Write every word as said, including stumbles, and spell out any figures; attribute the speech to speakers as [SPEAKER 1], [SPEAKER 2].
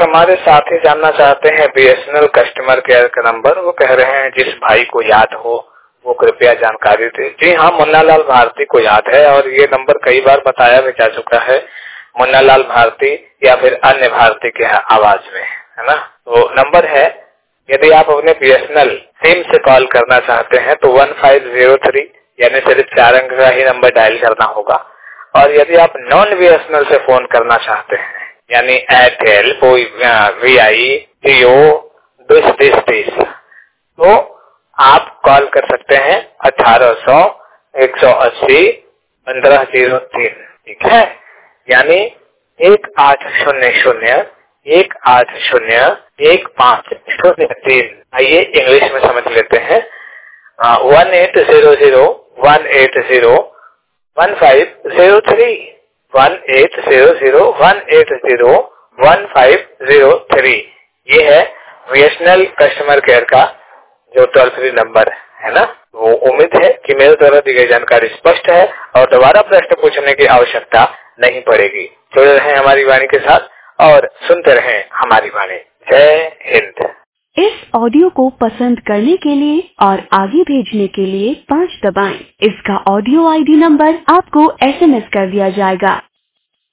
[SPEAKER 1] हमारे साथी जानना चाहते हैं बीएसएनएल कस्टमर केयर का नंबर। वो कह रहे हैं जिस भाई को याद हो वो कृपया जानकारी दे। जी हाँ, मुन्नालाल भारती को याद है और ये नंबर कई बार बताया भी जा चुका है। मुन्नालाल भारती या फिर अन्य भारती के आवाज में, है ना। तो नंबर है, यदि आप अपने बीएसएनएल सिम से कॉल करना चाहते हैं तो वन फाइव जीरो थ्री यानी सिर्फ चार अंक का ही नंबर डायल करना होगा। और यदि आप नॉन बीएसएनएल से फोन करना चाहते हैं यानी Airtel, V I, Jio, dish dish dish, तो आप कॉल कर सकते हैं अठारह सौ एक सौ अस्सी पंद्रह जीरो तीन। ठीक है, यानी एक आठ शून्य शून्य एक आठ शून्य एक पाँच शून्य तीन। आइए इंग्लिश में समझ लेते हैं। One eight zero zero one eight zero one five zero three one eight zero zero one eight zero one five zero three. ये है बीएसएनएल कस्टमर केयर का जो टोल फ्री नंबर है ना। वो उम्मीद है कि मेरे द्वारा दी गई जानकारी स्पष्ट है और दोबारा प्रश्न पूछने की आवश्यकता नहीं पड़ेगी। जुड़े रहें हमारी वाणी के साथ और सुनते रहें हमारी वाणी। जय हिंद।
[SPEAKER 2] इस ऑडियो को पसंद करने के लिए और आगे भेजने के लिए पाँच दबाएं। इसका ऑडियो आईडी नंबर आपको एसएमएस कर दिया जाएगा।